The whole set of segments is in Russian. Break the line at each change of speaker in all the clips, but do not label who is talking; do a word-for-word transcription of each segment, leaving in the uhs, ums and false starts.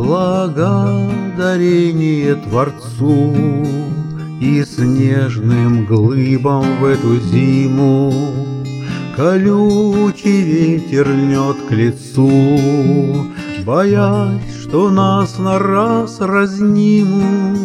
Благодарение Творцу и снежным глыбам в эту зиму колючий ветер льнет к лицу, боясь, что нас на раз разнимут,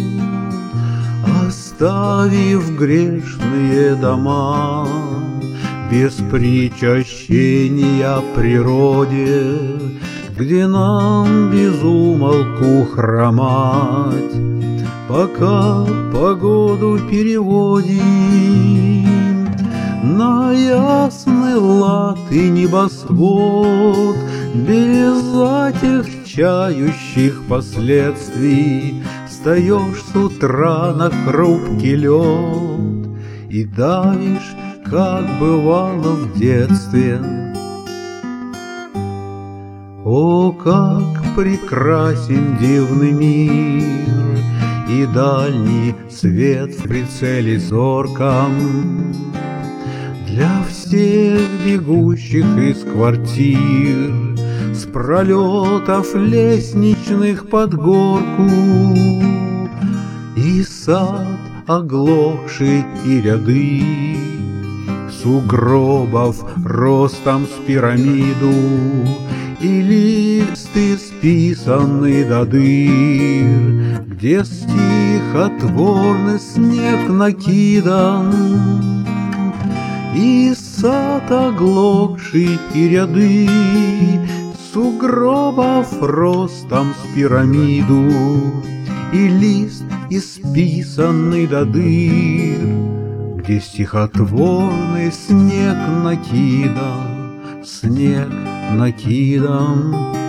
оставив грешные дома без причащения природе, где нам без умолку хромать, пока погоду переводим на ясный лад и небосвод, без отягчающих последствий. Встаешь с утра на хрупкий лед и давишь, как бывало в детстве. О, как прекрасен дивный мир и дальний свет в прицеле зорком для всех бегущих из квартир, с пролетов лестничных под горку, и сад оглохший и ряды сугробов ростом с пирамиду, и листы списаны до дыр, где стихотворный снег накидан, и сад оглохший и ряды сугробов ростом с пирамиду, и лист исписанный до дыр, где стихотворный снег накидан, снег накидан.